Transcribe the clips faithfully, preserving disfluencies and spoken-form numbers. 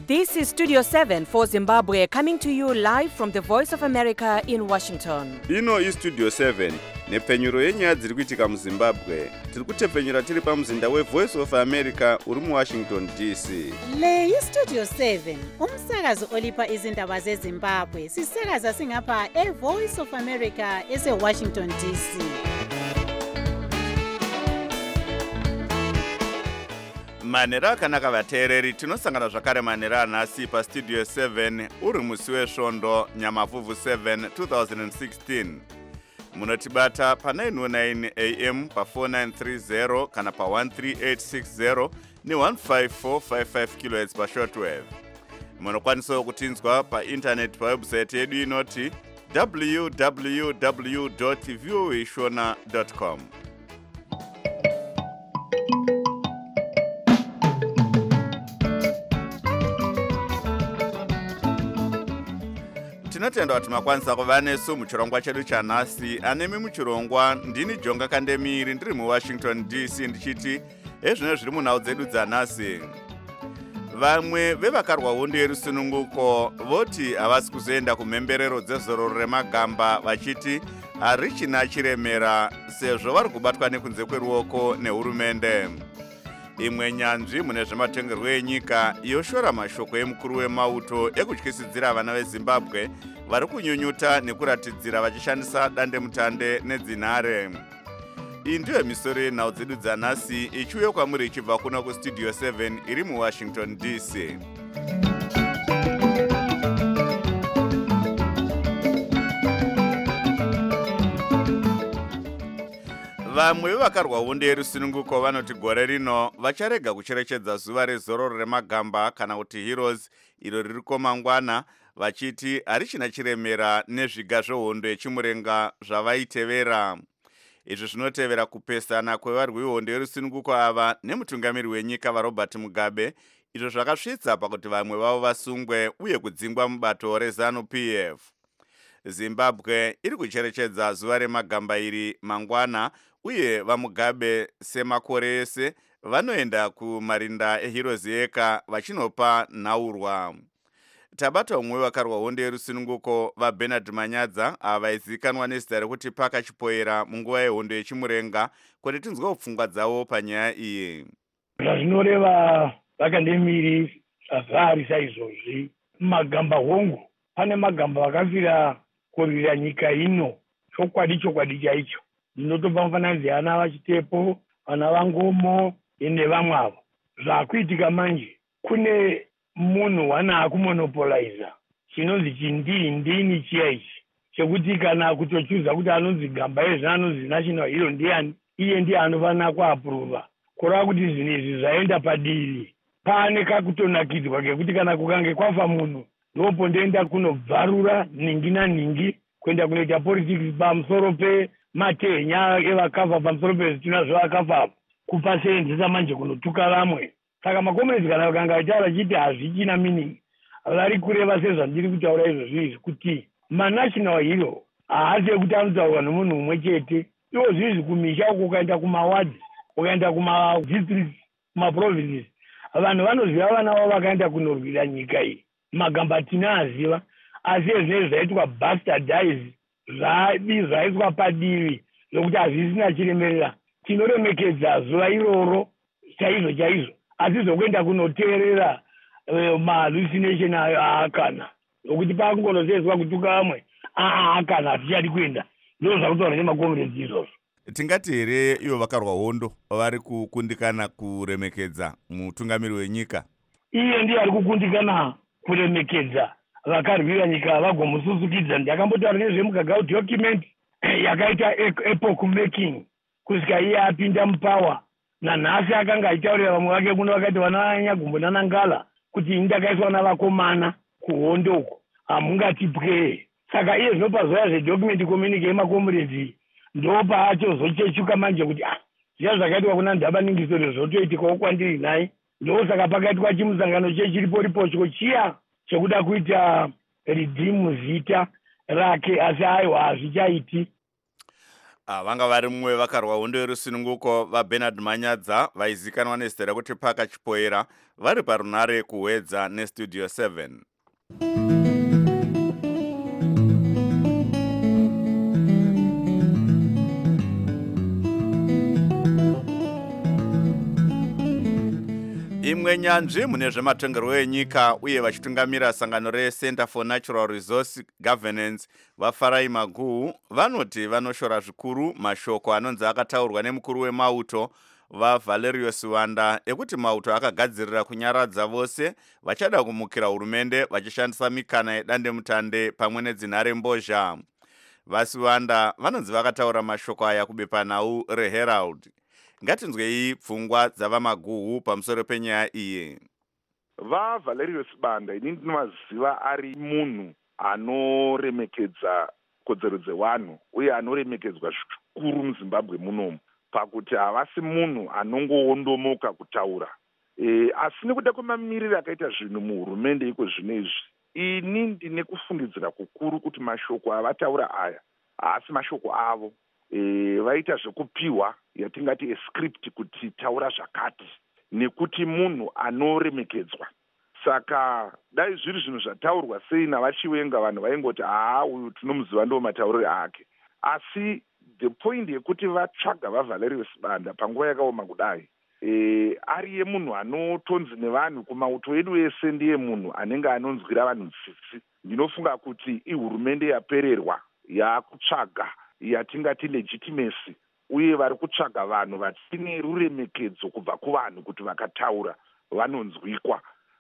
This is Studio seven for Zimbabwe, coming to you live from the Voice of America in Washington. Ino is Studio seven, nepfenyuro yenyaya dziri kuitika muZimbabwe. Tiri kutepfenyura tiri pamuzinda weVoice of America uri muWashington D C. Le iStudio seven, umsakazo olipa izindaba zeZimbabwe. Sisakaza singapha eVoice of America eseWashington D C. Manera akanaka vateereri, tinosangana zvakare manera anhasi paStudio seven uri musi wesvondo Nyamavhuvhu seven twenty sixteen. Munotibata pa nine oh nine A M, pa four nine three zero kana pa one three eight six zero ne one five four five five kilohertz pa shortwave. Munokwanisawo kutinzwa pa internet pa website yedu inoti w w w dot voa shona dot com. Tinotenda kuti makwanisa kuva nesu muchirongwa chedu chanhasi. Anemi muchirongwa ndini Jonga Kandemiri, ndiri muWashington D C ndichiti ezvino zviri munhau dzedu dzanhasi. Vamwe vevakarwa hondo yerusununguko voti havasi kuzoenda kumhemberero dzezororo remagamba vachiti harichina chiremera sezvo vari kubatwa nekunze kweruoko nehurumende. Imwe nyanzvi mune zvematongerwo enyika yoshora mashoko emukuru wemauto ekutyisidzira vana veZimbabwe vari kunyunyuta nekuratidzira vachishandisa dandemutande nedzinhare. Iyi ndiyo misoro yenhau dzedu dzanhasi ichiuya kwamuri ichibva kuno kuStudio seven iri muWashington D C. Vamwe vevakarwa hondo yerusununguko vanoti gore rino vacharega kucherechedza zuva rezororo remagamba kana kuti Heroes iro ririko mangwana, vachiti harichina chiremera nezviga zvehondo yechimurenga zvavaitevera. Izvi zvinotevera kupesana kwevarwi vehondo yerusununguko ava nemutungamiri wenyika vaRobert Mugabe, izvo zvakasvitsa pakuti vamwe vavo vasungwe uye kudzingwa mubato reZANU P F. Zimbabwe iri kucherechedza zuva remagamba iri mangwana, uye vaMugabe semakore ese vanoenda kumarinda eHeroes eka vachinopa nhaurwa. Tabata umwe vakarwa hondo yerusununguko vaBernard Manyadza avaizikanwa nezita rekuti Paka Chipoera munguva yehondo yechimurenga kuti tinzwe pfungwa dzavo panyaya iyi. Zvazvinoreva vakandemiri zvazvari saizvozvi magamba hongu, pane magamba vakafira kurwira nyika ino, chokwadi chokwadi chaicho. Ndinotopa mufananidzo yana vachitepo, vana vangomo nevamwe avo. Zvakuitika manje kune munhu wana kumonopoliza chinonzi chindii ndini chiya ichi chekuti kana kutochuza kuti anonzi gamba yezvi anonzi national hero ndiani, iye ndiye anofanira kuapuruva. Kureva kuti zvinhu izvi zvaenda padiri, pane kakutonakidzwa kekuti kana kukange kwafa munhu ndopo ndoenda kunobvarura ningi naningi kuenda kunoita politics pamusoro pematehenya evakafa, pamusoro pezvitina zvevakafa kupasenzesa manje kunotuka vamwe. Saka makomuniti kana vakanga vachitaura chiti hazvichina meaning, vari kureva sezvandiri kutaura izvozvo izvi kuti manational hero haasi ekuti anotaurwa nomunhu mumwe chete. Iwo zvinhu kumisha uko ukaenda kumawards, ukaenda kumadistricts, kumaprovinces, vanhu vanoziva vana vavo vakaenda kunorwira nyika iyi. Magamba tinoaziva, asi ezvinezvi zvaitwa bastardize, zvaiswa padivi zvokuti hazvisina chiremerera. Tinoremekedza zuva iroro chaizvo chaizvo, asi zvokuenda kunoteerera uh, mahallucination aakana zvokuti pakungonosezwa kutuka vamwe aakana hatichadi kuenda. Ndizvo zvakutaura nemakomuniti izvozvo. Tingati here ivo vakarwa hondo vari kukundikana kuremekedza mutungamiri wenyika? Iye ndiye ari kukundikana kuremekedza vakarwira nyika vagomususukidza. Ndakambotaura nezvemugagau document yakaita epoch making kusvika iye apinda mupower. Nanhasi akanga achitaurira vamwe vake kuno vakati vana vanyagumbonanangala kuti ndakaiswa navakomana kuhondo uko hamungatipwe. Saka iye zvinopa zoya zvedocument communique yemakomuniti ndopa achozochechuka manje kuti ah zviya zvakaitwa kuna Ndabaningisore zvotoitikawo kwandiri naye. Ndosaka pakaitwa chimusangano chechiripo ripocho chiya chekuda kuita redeem zita rake, asi aiwa hazvichaiti. vanga vari mumwe vakarwa hondo yerusununguko vaBernard Manyadza vaizikanwa nezita rekuti Paka Chipoera vari parunare kuhwedza nestudio seven. Imwe nyanzvi mune zvematongerwo enyika uye vachitungamira sangano reCenter for Natural Resource Governance vaFarai Maguhu vanoti vanoshora zvikuru mashoko anonzi akataurwa nemukuru wemauto vaValerius Wanda ekuti mauto akagadzirira kunyaradza vose vachada kumukira hurumende vachishandisa mikana yedandemutande pamwe nedzinhare mbozha. VaSiwanda vanonzi vakataura mashoko aya kubepanhau reHerald. Ngatinzwei pfungwa dzavaMaguhu pamusoro penyaya iyi. VaValerius Banda ini ndinovaziva ari munhu anoremekedza kodzero dzevanhu uye anoremekedzwa zvikuru muZimbabwe munomu pakuti havasi munhu anongoondomoka kutaura. E, asi nekuda kwemamiriro akaita zvinhu muhurumende iko zvino izvi, ini ndine kufungidzira kukuru kuti mashoko avataura aya haasi mashoko avo. E, vaita zvekupiwa yatingati escript kuti taura zvakati nekuti munhu anoremekedzwa. Saka dai zviri zvinhu zvataurwa sei navachiwenga vanhu vaingoti haa uyu tinomuziva ndo matauriro ake. Asi the point yekuti vatsvaga vaValerius Banda panguva yakaoma kudai e, ari yemunhu anotonzi nevanhu kumauto edu ese ndiye munhu anenge anonzwira vanhu tsitsi. Ndinofunga kuti ihurumende yapererwa yakutsvaga yatingati legitimacy uye vari kutsvaga vanhu vatine ruremekedzo kubva kuvanhu kuti vakataura vanonzwikwa.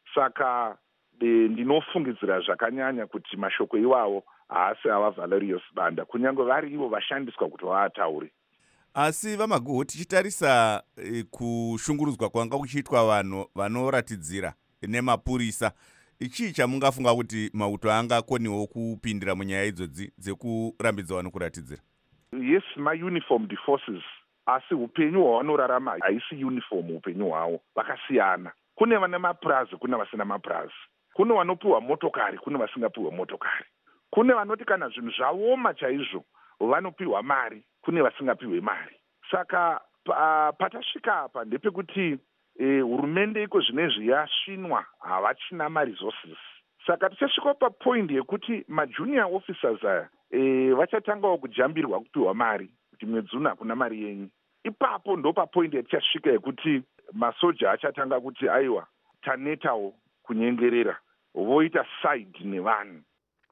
Saka e, ndinofungidzira zvakanyanya kuti mashoko iwawo haasi avaValerius Banda kunyange vari ivo vashandiswa kuti vaataure. Asi vaMaguhu tichitarisa e, kushungurudzwa kwanga kuchiitwa vanhu vanoratidzira nemapurisa, ichi chamungafunga kuti mauto angakoniwo kupindira munyaya idzodzi dzekurambidza vanhu kuratidzira? Yes, ma-uniformed forces, asi upenyu hwavanorarama haisi uniform upenyu hwavo, vakasiyana. Kune vane mapurazi, kune vasina mapurazi. Kune vanopiwa motokari, kune vasingapiwa motokari. Kune vanoti kana zvinhu zvaoma chaizvo vanopiwa mari, kune vasingapiwe mari. Saka pa, patasvika apa ndepekuti e, hurumende iko zvinezvi yasvinwa havachina maresources. Saka tichasvika papoint yekuti majunior officers aya e, vachatangawo kujambirwa kupiwa mari kuti mwedzi uno hakuna mari yenyu. Ipapo ndo papoint yatichasvika yekuti masoja achatanga kuti aiwa tanetawo kunyengerera voita side nevanhu.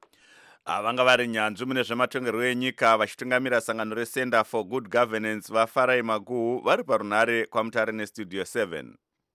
Vanga vari nyanzvi mune zvematongerwo enyika vachitungamira sangano reCenter for Good Governance vaFarai Maguhu vari parunare kwamutare nestudio seven.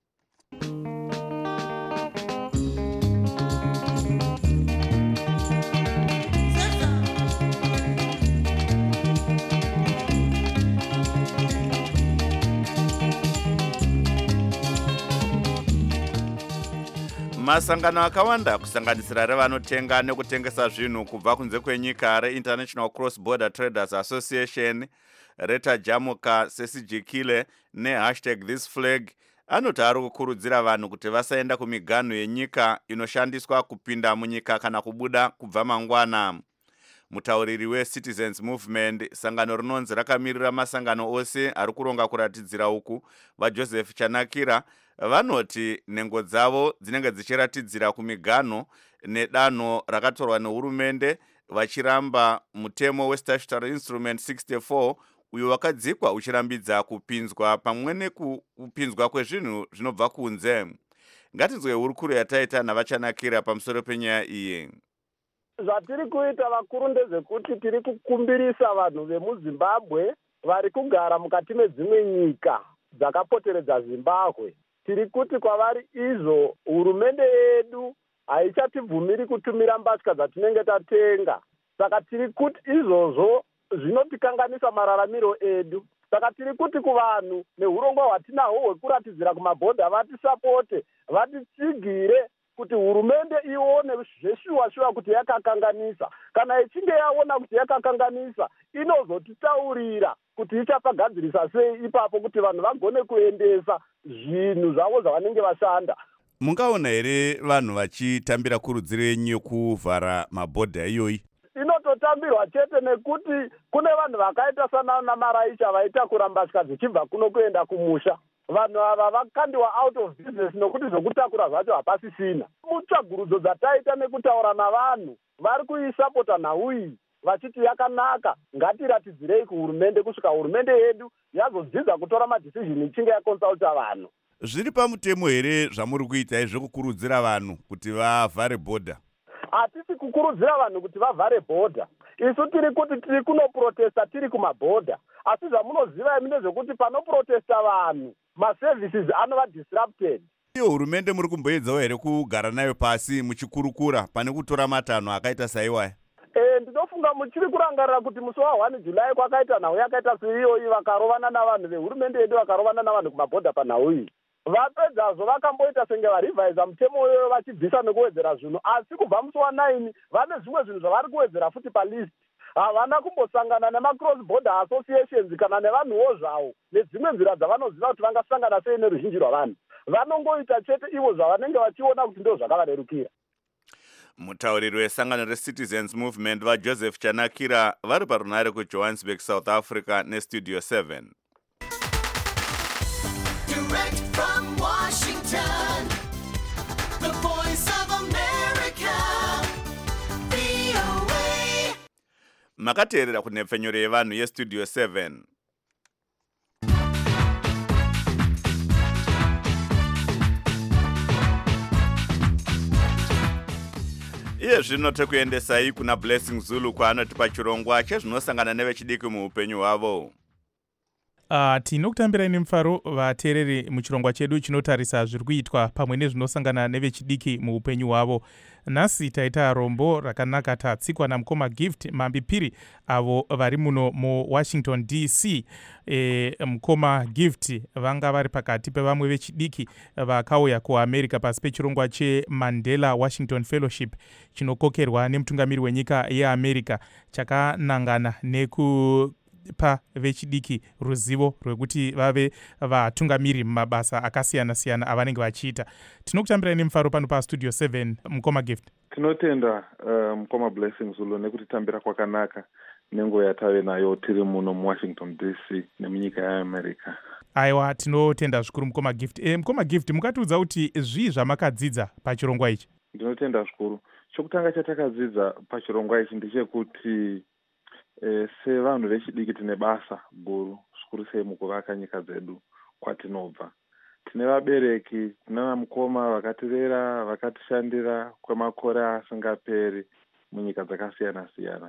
Masangano akawanda kusanganisira revanotenga nekutengesa zvinhu kubva kunze kwenyika reInternational Cross Border Traders Association, Reta Jamuka, Sesigikile nehashtag This Flag anoti ari kukurudzira vanhu kuti vasaenda kumiganho yenyika inoshandiswa kupinda munyika kana kubuda kubva mangwana. Mutauriri weCitizens Movement, sangano rinonzi rakamirira masangano ose ari kuronga kuratidzira uku, vaJoseph Chanakira vanoti nengo dzavo dzinenge dzichiratidzira kumiganho nedanho rakatorwa nehurumende vachiramba mutemo weStatutory Instrument sixty-four uyo wakadzikwa uchirambidza kupinzwa pamwe nekupinzwa kwezvinhu zvinobva kunze. Ngatinzwe hurukuro yataita navaChanakira pamusoro penyaya iyi. Zvatiri kuita vakuru ndezvekuti tiri kukumbirisa vanhu vemuZimbabwe vari kugara mukati medzimwe nyika dzakapoteredza Zimbabwe. Tiri kuti kwavari izvo hurumende yedu haichatibvumiri kutumira mbatya dzatinenge tatenga. Saka tiri kuti izvozvo zvinotikanganisa mararamiro edu. Saka tiri kuti kuvanhu neurongwa hwatinahwo hwekuratidzira kumabhodha vatisapote, vatitsigire kuti hurumende ione zveshuwa-shuwa kuti yakakanganisa. Kana ichinge yaona kuti yakakanganisa, inozotitaurira kuti ichapagadzirisa sei ipapo kuti vanhu vagone kuendesa zvinhu zvavo zvavanenge vashanda. Mungaona here vanhu vachitambira kurudziro yenyu yekuvhara mabhodha iyoyi? inototambirwa chete nekuti kune vanhu vakaita sanana Maraicha vaitakura mbatya dzichibva kuno kuenda kumusha. Vanhu ava vakandiwa out of business nokuti zvokutakura zvacho hapasisina. Mutsvagurudzo dzataita nekutaura navanhu vari kuisapota nhau iyi vachiti yakanaka, ngatiratidzirei kuhurumende kusvika hurumende yedu yazodzidza kutora madhizizhini ichinge yakonsulta vanhu. Zviri pamutemo here zvamuri kuita izvokukurudzira vanhu kuti vavhare bhodha? Hatisi kukurudzira vanhu kuti vavhare bhodha. Isu tiri kuti tiri kunoprotesta tiri kumabhodha. Asi zvamunoziva imi ndezvekuti panoprotesta vanhu maservices anova disrupted. Iyo hurumende muri kumboedzawo here kugara nayo pasi muchikurukura pane kutora matanho akaita saiwaya? Eh, ndinofunga muchiri kurangarira kuti musi wa first July kwakaita nhau yakaita seiyoyi vakarovana navanhu vehurumende yedu vakarovana navanhu kumabhodha panhau iyi. Vapedzazvo vakamboita senge varivhaiza mutemo uyoyo vachibvisa nekuwedzera zvinhu, asi kubva musi wa nine vane zvimwe zvinhu zvavari kuwedzera futi palist. Havana kumbosangana nema-cross border associations kana nevanhuwo zvavo nedzimwe nzira dzavanoziva kuti vangasangana sei neruzhinji rwavanhu. Vanongoita chete ivo zvavanenge vachiona kuti ndo zvakavarerukira. Mutauriri wesangano reCitizens Movement vaJoseph Chanakira vari parunare kuJohannesburg, South Africa neStudio seven. Direct from Washington, the voice of America, V O A. Makateerera kunhepfenyuro yevanhu yeStudio seven. Iye zvino tekuendesai kuna Blessing Zulu kwaanoti pachirongwa chezvinosangana nevechidiki muupenyu hwavo. Uh, tinokutambirai nemufaro vateereri muchirongwa chedu chinotarisa zviri kuitwa pamwe nezvinosangana nevechidiki muupenyu hwavo. Nhasi taita rombo rakanaka tatsikwa namukoma Gift Mambipiri avo vari muno muWashington D C. E, mukoma Gift vanga vari pakati pevamwe vechidiki vakauya kuAmerica pasi pechirongwa cheMandela Washington Fellowship chinokokerwa nemutungamiri wenyika yeAmerica chakanangana neku pa vechidiki ruzivo rwekuti vave vatungamiri mumabasa akasiyana-siyana avanenge vachiita. Tinokutambirai nemufaro pano paStudio seven, mukoma Gift. Tinotenda uh, mukoma Blessing Zulu nekutitambira kwakanaka nenguva yatave nayo tiri muno muWashington D C nemunyika yeAmerica. Aiwa, tinotenda zvikuru mukoma Gift. E, mukoma Gift, mukatiudza kuti zvii zvamakadzidza pachirongwa ichi? Ndinotenda zvikuru. Chokutanga chatakadzidza pachirongwa ichi ndechekuti E, sevanhu vechidiki tine basa guru zvikuru sei mukuvaka nyika dzedu kwatinobva. Tine vabereki, tine vanamukoma vakatirera, vakatishandira kwemakore asingaperi munyika dzakasiyana-siyana.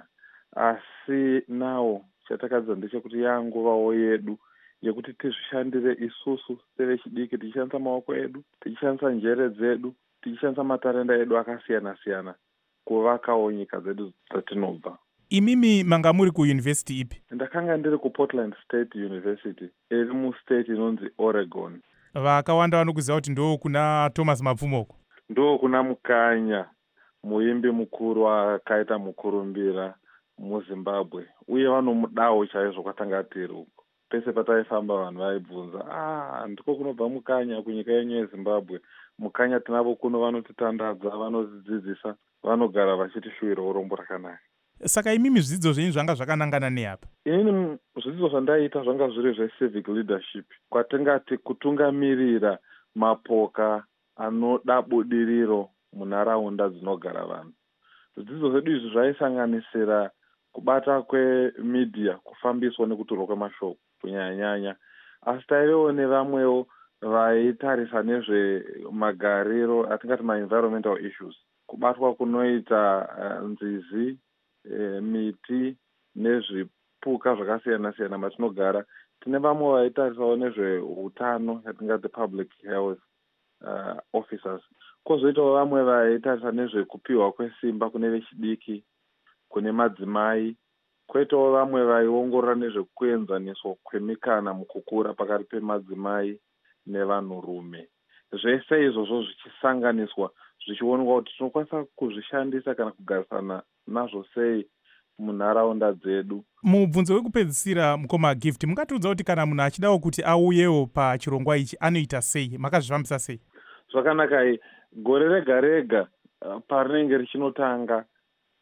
Asi nawo chatakadzidza ndechekuti yanguvawo yedu yekuti tizvishandire isusu sevechidiki tichishandisa maoko edu, tichishandisa njere dzedu, tichishandisa matarenda edu akasiyana-siyana kuvakawo nyika dzedu dzatinobva. Imimi manga muri kuuniversity ipi? Ndakanga ndiri kuPortland State University iri mustate inonzi Oregon. Vakawanda vanokuziva kuti ndo kuna Thomas Mapfumoko? Ndo kuna Mukanya, muimbi mukuru akaita mukurumbira muZimbabwe, uye vanomudawo chaizvo kwatanga tiri uko. Pese pataifamba vanhu vaibvunza, ah, ndiko kunobva Mukanya kunyika yenyu yeZimbabwe. Mukanya tinavo kuno vanotitandadza, vanodzidzisa, vanogara vachitishuvira urombo rakanaka. Saka imimi zvidzidzo zvenyu zvanga zvakanangana neapa? Inini zvidzidzo zvandaita zvanga zviri zveCivic leadership, kwatingati kutungamirira mapoka anoda budiriro munharaunda dzinogara vanhu. Zvidzidzo zvedu izvi zvaisanganisira kubata kwemedia, kufambiswa nekuturwa kwemashoko kunyanya-nyanya. Asi taivewo nevamwewo vaitarisa nezvemagariro atingati ma-environmental issues, kubatwa kunoita uh, nzizi, E, miti nezvipuka zvakasiyana-siyana matinogara. Tine vamwe vaitarisawo nezveutano yatingati public health uh, officers. Kozoitawo vamwe vaitarisa nezvekupiwa kwesimba kune vechidiki, kune madzimai. Kwoitawo vamwe vaiongorora nezvekuenzaniswa kwemikana mukukura pakati pemadzimai nevanhurume. Zvese izvozvo zvichisanganiswa zvichionekwa kuti tinokwanisa kuzvishandisa kana kugarisana nazvo sei munharaunda dzedu. Mubvunzo wekupedzisira mukoma Gift, mungatiudza kuti kana munhu achidawo kuti auyewo pachirongwa ichi anoita sei? Makazvifambisa sei? Zvakanaka. Gore rega rega parinenge richinotanga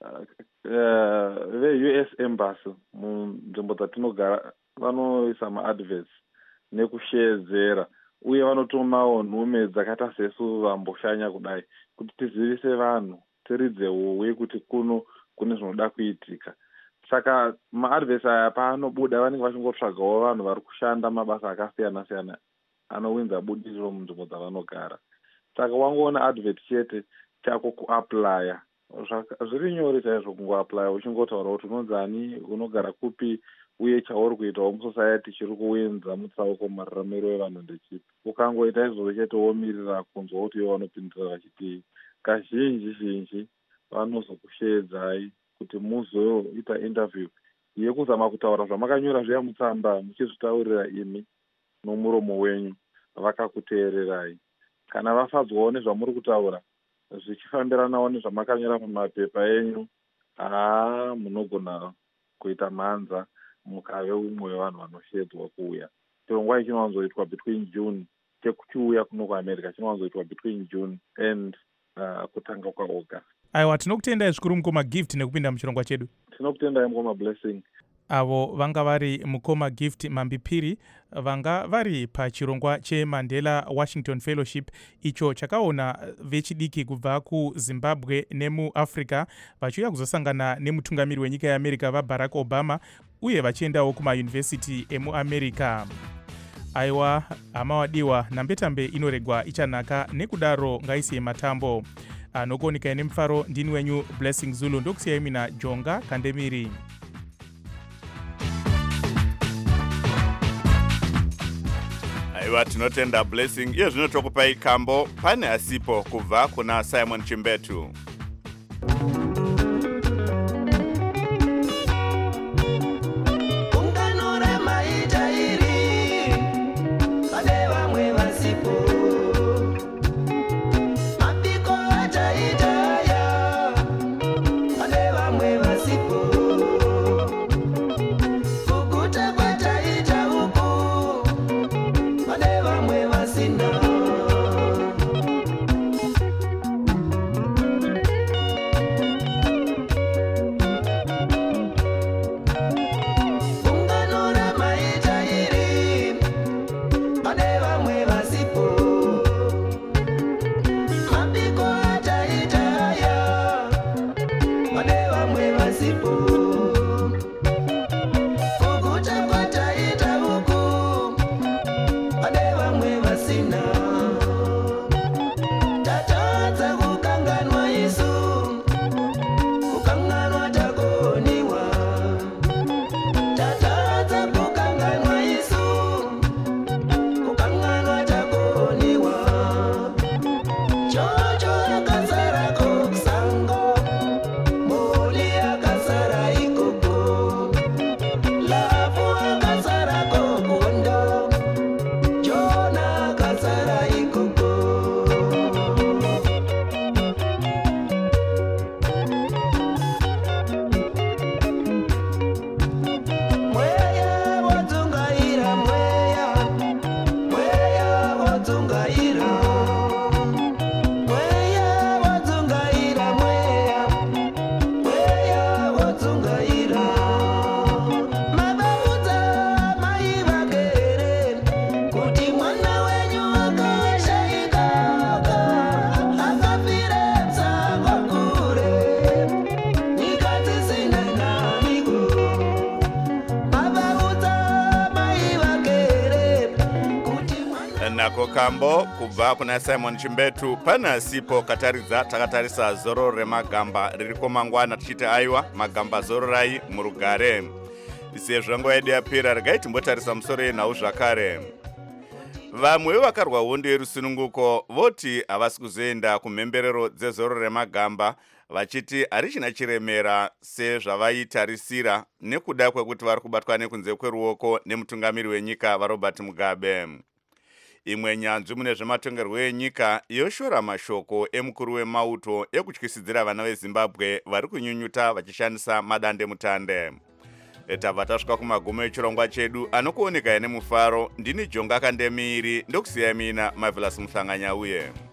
ve-U S embassy munzvimbo dzatinogara vanoisa maadverts nekushedzera uye vanotomawo nhume dzakaita sesu vamboshanya kudai kuti tizivise vanhu tiridze uwe kuti kuno kune zvinoda kuitika. Saka maadverts aya paanobuda vanenge vachingotsvagawo vanhu vari kushanda mabasa akasiyana siyana anowinza budiriro munzvimbo dzavanogara. Saka wangoona advert chete chako kuaplya zviri nyore chaizvo kungoaplya uchingotaura kuti unonzani, unogara kupi, uye chauri kuitawo musociety chiri kuwenza mutsauko mararamiro evanhu ndechipi. Ukangoita izvozvo chete womirira kunzwa kuti ivo vanopindura vachitii. Kazhinji zhinji vanozokushedzai kuti muzoita interview yekuzama kutaura zvamakanyora zviya mutsamba muchizvitaurira imi nomuromo wenyu vakakuteererai. Kana vafadzwawo nezvamuri kutaura zvichifambiranawo nezvamakanyora mumapepa enyu, haa munogona kuita mhanza mukave umwe wevanhu vanoshedzwa kuuya. Chirongwa chinowanzoitwa between June, chekuchiuya kuno kuAmerica chinowanzoitwa between June and uh, kutanga kwaAugust. Aiwa, tinokutendai zvikuru Mukoma Gift nekupinda muchirongwa chedu. Tinokutendai Mukoma Blessing. Avo vanga vari Mukoma Gift Mambipiri, vanga vari pachirongwa cheMandela Washington Fellowship, icho chakaona vechidiki kubva kuZimbabwe nemuAfrica vachiuya kuzosangana nemutungamiri wenyika yeAmerica vaBarack Obama uye vachiendawo kumayunivhesiti emuAmerica. Aiwa, hama wadiwa, nambetambe inoregwa ichanaka, nekudaro ngaisiye matambo. Anokuoneka nemufaro ndini wenyu Blessing Zulu, ndokusiyai mina Jonga Kandemiri. Aiwa, tinotenda Blessing. Iyo zvino tokupai kambo pane asipo kubva kuna Simon Chimbetu. Nako kambo kubva kuna Simon Chimbetu. Pana sipo kataridza takatarisa zoro remagamba ririko mangwana tichiti aiwa magamba zoro rai murugare. Sezvo nguva yedu yapera regai timbotarisa musoro yenhau zvakare. Vamwe vakarwa hondo yerusununguko voti havasi kuzoenda kumhemberero dzezoro remagamba vachiti harichina chiremera sezvavaitarisira nekuda kwekuti vari kubatwa nekunze kweruoko nemutungamiri wenyika vaRobert Mugabe. Imwe nyanzvi mune zvematongerwo enyika yoshora mashoko emukuru wemauto ekutyisidzira vana veZimbabwe vari kunyunyuta vachishandisa madande mutande. Tabva tasvika kumagumo echirongwa chedu anokuoneka nemufaro. Ndini Jonga Kandemiri, ndokusiyai mina Marvelous Muhlanganya uye